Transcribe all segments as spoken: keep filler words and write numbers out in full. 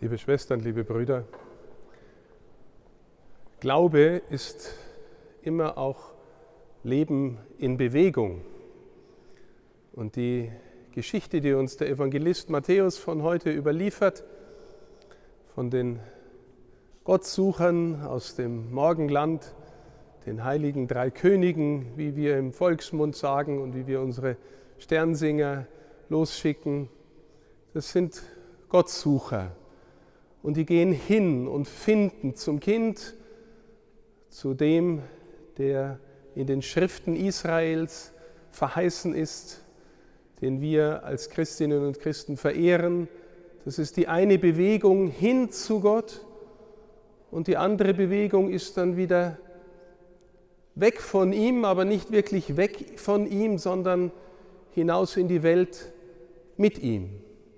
Liebe Schwestern, liebe Brüder, Glaube ist immer auch Leben in Bewegung. Und die Geschichte, die uns der Evangelist Matthäus von heute überliefert, von den Gottsuchern aus dem Morgenland, den heiligen drei Königen, wie wir im Volksmund sagen und wie wir unsere Sternsinger losschicken, das sind Gottsucher. Und die gehen hin und finden zum Kind, zu dem, der in den Schriften Israels verheißen ist, den wir als Christinnen und Christen verehren. Das ist die eine Bewegung hin zu Gott und die andere Bewegung ist dann wieder weg von ihm, aber nicht wirklich weg von ihm, sondern hinaus in die Welt mit ihm.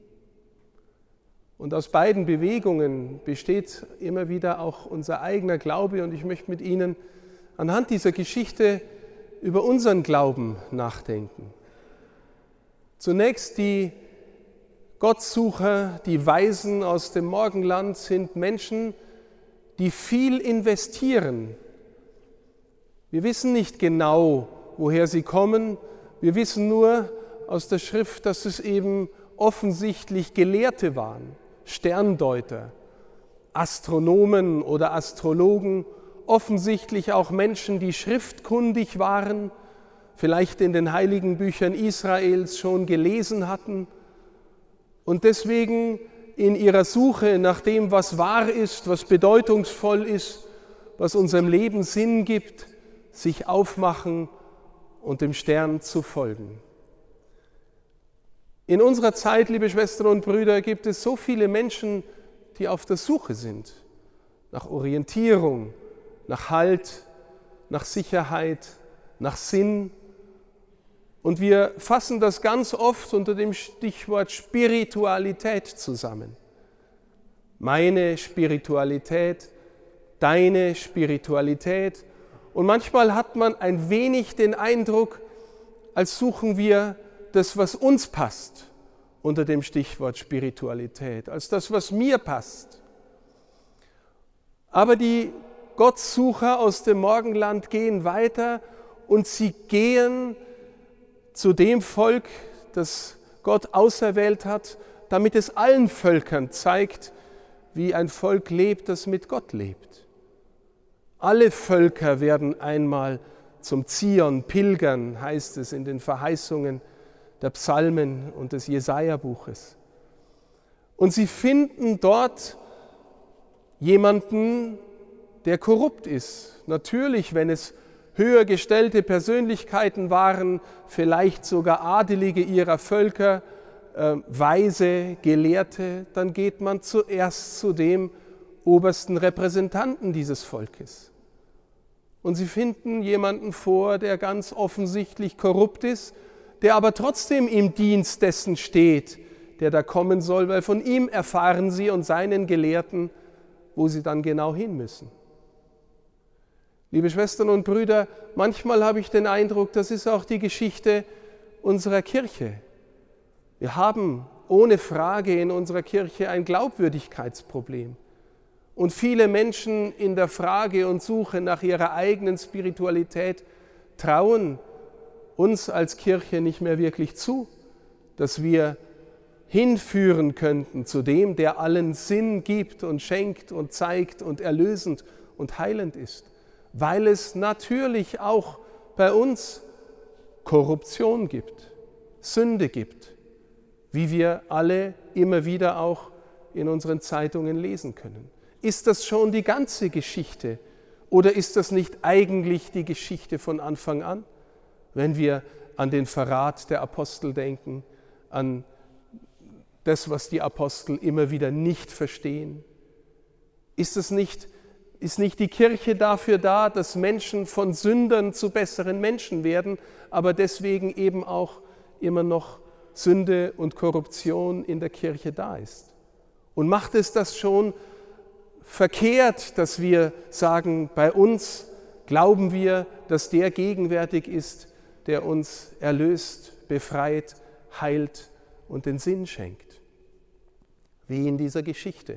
Und aus beiden Bewegungen besteht immer wieder auch unser eigener Glaube und ich möchte mit Ihnen anhand dieser Geschichte über unseren Glauben nachdenken. Zunächst die Gottsucher, die Weisen aus dem Morgenland sind Menschen, die viel investieren. Wir wissen nicht genau, woher sie kommen. Wir wissen nur aus der Schrift, dass es eben offensichtlich Gelehrte waren, Sterndeuter, Astronomen oder Astrologen, offensichtlich auch Menschen, die schriftkundig waren, vielleicht in den heiligen Büchern Israels schon gelesen hatten und deswegen in ihrer Suche nach dem, was wahr ist, was bedeutungsvoll ist, was unserem Leben Sinn gibt, sich aufmachen und dem Stern zu folgen. In unserer Zeit, liebe Schwestern und Brüder, gibt es so viele Menschen, die auf der Suche sind, nach Orientierung, nach Halt, nach Sicherheit, nach Sinn. Und wir fassen das ganz oft unter dem Stichwort Spiritualität zusammen. Meine Spiritualität, deine Spiritualität. Und manchmal hat man ein wenig den Eindruck, als suchen wir das, was uns passt, unter dem Stichwort Spiritualität, als das, was mir passt. Aber die Gottsucher aus dem Morgenland gehen weiter und sie gehen zu dem Volk, das Gott auserwählt hat, damit es allen Völkern zeigt, wie ein Volk lebt, das mit Gott lebt. Alle Völker werden einmal zum Zion pilgern, heißt es in den Verheißungen der Psalmen und des Jesaja-Buches. Und sie finden dort jemanden, der korrupt ist. Natürlich, wenn es höher gestellte Persönlichkeiten waren, vielleicht sogar Adelige ihrer Völker, äh, Weise, Gelehrte, dann geht man zuerst zu dem obersten Repräsentanten dieses Volkes. Und sie finden jemanden vor, der ganz offensichtlich korrupt ist, der aber trotzdem im Dienst dessen steht, der da kommen soll, weil von ihm erfahren sie und seinen Gelehrten, wo sie dann genau hin müssen. Liebe Schwestern und Brüder, manchmal habe ich den Eindruck, das ist auch die Geschichte unserer Kirche. Wir haben ohne Frage in unserer Kirche ein Glaubwürdigkeitsproblem. Und viele Menschen in der Frage und Suche nach ihrer eigenen Spiritualität trauen uns als Kirche nicht mehr wirklich zu, dass wir hinführen könnten zu dem, der allen Sinn gibt und schenkt und zeigt und erlösend und heilend ist, weil es natürlich auch bei uns Korruption gibt, Sünde gibt, wie wir alle immer wieder auch in unseren Zeitungen lesen können. Ist das schon die ganze Geschichte oder ist das nicht eigentlich die Geschichte von Anfang an? Wenn wir an den Verrat der Apostel denken, an das, was die Apostel immer wieder nicht verstehen. Ist es nicht, ist nicht die Kirche dafür da, dass Menschen von Sündern zu besseren Menschen werden, aber deswegen eben auch immer noch Sünde und Korruption in der Kirche da ist? Und macht es das schon verkehrt, dass wir sagen, bei uns glauben wir, dass der gegenwärtig ist, der uns erlöst, befreit, heilt und den Sinn schenkt? Wie in dieser Geschichte.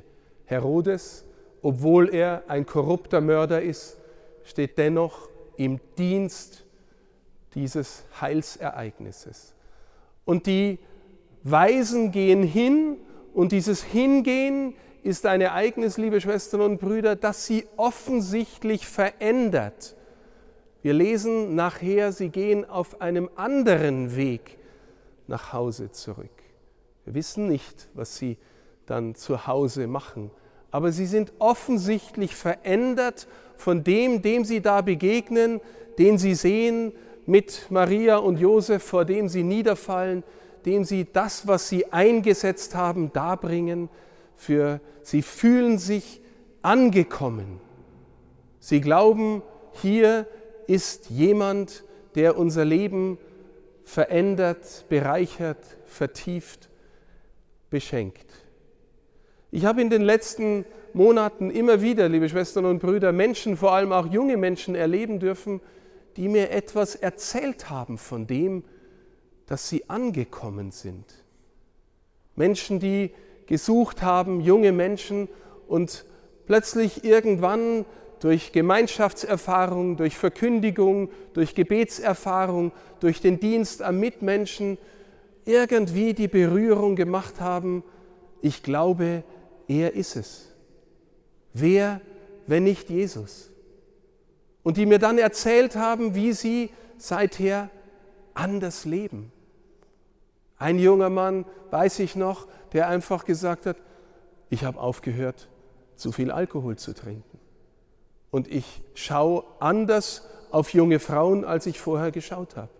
Herodes, obwohl er ein korrupter Mörder ist, steht dennoch im Dienst dieses Heilsereignisses. Und die Weisen gehen hin, und dieses Hingehen ist ein Ereignis, liebe Schwestern und Brüder, das sie offensichtlich verändert. Wir lesen nachher, sie gehen auf einem anderen Weg nach Hause zurück. Wir wissen nicht, was sie dann zu Hause machen, aber sie sind offensichtlich verändert von dem, dem sie da begegnen, den sie sehen mit Maria und Josef, vor dem sie niederfallen, dem sie das, was sie eingesetzt haben, darbringen. Für sie fühlen sich angekommen. Sie glauben, hier ist jemand, der unser Leben verändert, bereichert, vertieft, beschenkt. Ich habe in den letzten Monaten immer wieder, liebe Schwestern und Brüder, Menschen, vor allem auch junge Menschen erleben dürfen, die mir etwas erzählt haben von dem, dass sie angekommen sind. Menschen, die gesucht haben, junge Menschen, und plötzlich irgendwann durch Gemeinschaftserfahrung, durch Verkündigung, durch Gebetserfahrung, durch den Dienst am Mitmenschen irgendwie die Berührung gemacht haben, ich glaube, er ist es. Wer, wenn nicht Jesus? Und die mir dann erzählt haben, wie sie seither anders leben. Ein junger Mann, weiß ich noch, der einfach gesagt hat, ich habe aufgehört, zu viel Alkohol zu trinken. Und ich schaue anders auf junge Frauen, als ich vorher geschaut habe.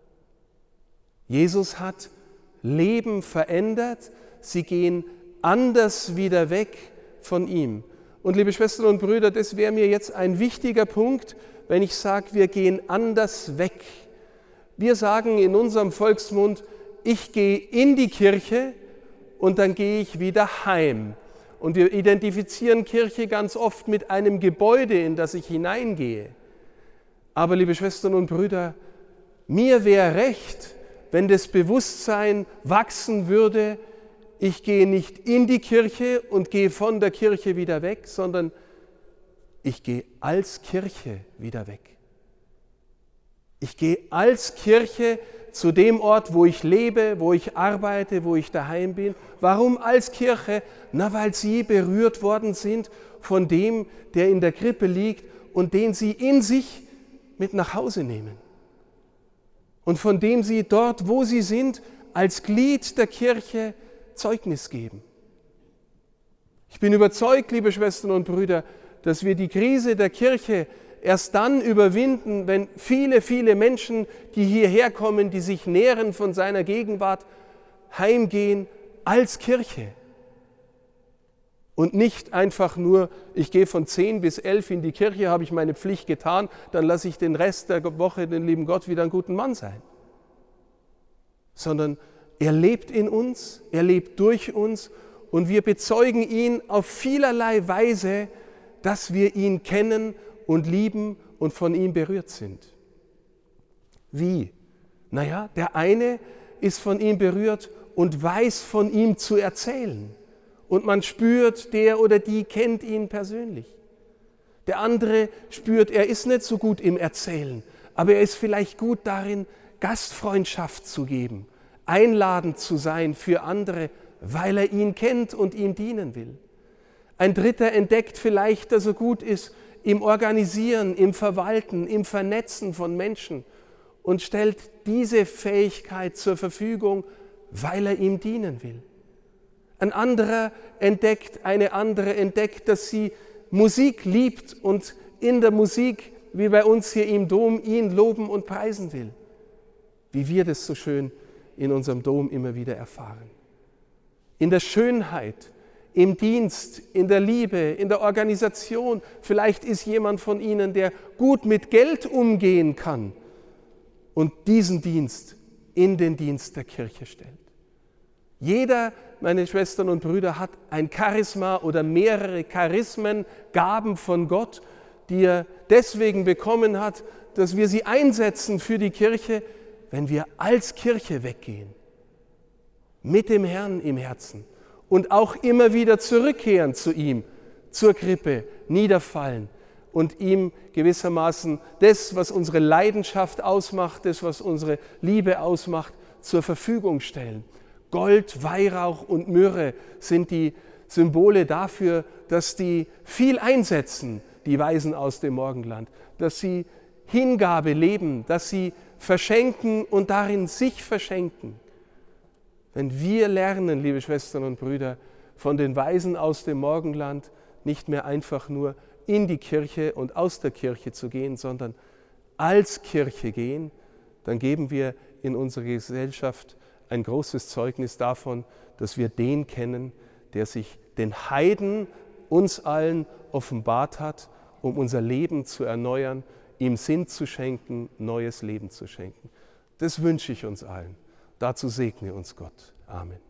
Jesus hat Leben verändert, sie gehen anders wieder weg von ihm. Und liebe Schwestern und Brüder, das wäre mir jetzt ein wichtiger Punkt, wenn ich sage, wir gehen anders weg. Wir sagen in unserem Volksmund, ich gehe in die Kirche und dann gehe ich wieder heim. Und wir identifizieren Kirche ganz oft mit einem Gebäude, in das ich hineingehe. Aber liebe Schwestern und Brüder, mir wäre recht, wenn das Bewusstsein wachsen würde, ich gehe nicht in die Kirche und gehe von der Kirche wieder weg, sondern ich gehe als Kirche wieder weg. Ich gehe als Kirche zu dem Ort, wo ich lebe, wo ich arbeite, wo ich daheim bin. Warum als Kirche? Na, weil sie berührt worden sind von dem, der in der Krippe liegt und den sie in sich mit nach Hause nehmen. Und von dem sie dort, wo sie sind, als Glied der Kirche Zeugnis geben. Ich bin überzeugt, liebe Schwestern und Brüder, dass wir die Krise der Kirche erst dann überwinden, wenn viele, viele Menschen, die hierher kommen, die sich nähren von seiner Gegenwart, heimgehen als Kirche. Und nicht einfach nur, ich gehe von zehn bis elf in die Kirche, habe ich meine Pflicht getan, dann lasse ich den Rest der Woche den lieben Gott wieder einen guten Mann sein. Sondern er lebt in uns, er lebt durch uns und wir bezeugen ihn auf vielerlei Weise, dass wir ihn kennen und lieben und von ihm berührt sind. Wie? Naja, der eine ist von ihm berührt und weiß von ihm zu erzählen. Und man spürt, der oder die kennt ihn persönlich. Der andere spürt, er ist nicht so gut im Erzählen, aber er ist vielleicht gut darin, Gastfreundschaft zu geben, einladend zu sein für andere, weil er ihn kennt und ihm dienen will. Ein Dritter entdeckt vielleicht, dass er gut ist im Organisieren, im Verwalten, im Vernetzen von Menschen und stellt diese Fähigkeit zur Verfügung, weil er ihm dienen will. Ein anderer entdeckt, eine andere entdeckt, dass sie Musik liebt und in der Musik, wie bei uns hier im Dom, ihn loben und preisen will. Wie wir das so schön in unserem Dom immer wieder erfahren. In der Schönheit, im Dienst, in der Liebe, in der Organisation. Vielleicht ist jemand von Ihnen, der gut mit Geld umgehen kann und diesen Dienst in den Dienst der Kirche stellt. Jeder, meine Schwestern und Brüder, hat ein Charisma oder mehrere Charismen, Gaben von Gott, die er deswegen bekommen hat, dass wir sie einsetzen für die Kirche, wenn wir als Kirche weggehen, mit dem Herrn im Herzen und auch immer wieder zurückkehren zu ihm, zur Krippe, niederfallen und ihm gewissermaßen das, was unsere Leidenschaft ausmacht, das, was unsere Liebe ausmacht, zur Verfügung stellen. Gold, Weihrauch und Myrrhe sind die Symbole dafür, dass die viel einsetzen, die Weisen aus dem Morgenland, dass sie Hingabe leben, dass sie verschenken und darin sich verschenken. Wenn wir lernen, liebe Schwestern und Brüder, von den Weisen aus dem Morgenland nicht mehr einfach nur in die Kirche und aus der Kirche zu gehen, sondern als Kirche gehen, dann geben wir in unserer Gesellschaft ein großes Zeugnis davon, dass wir den kennen, der sich den Heiden, uns allen offenbart hat, um unser Leben zu erneuern, ihm Sinn zu schenken, neues Leben zu schenken. Das wünsche ich uns allen. Dazu segne uns Gott. Amen.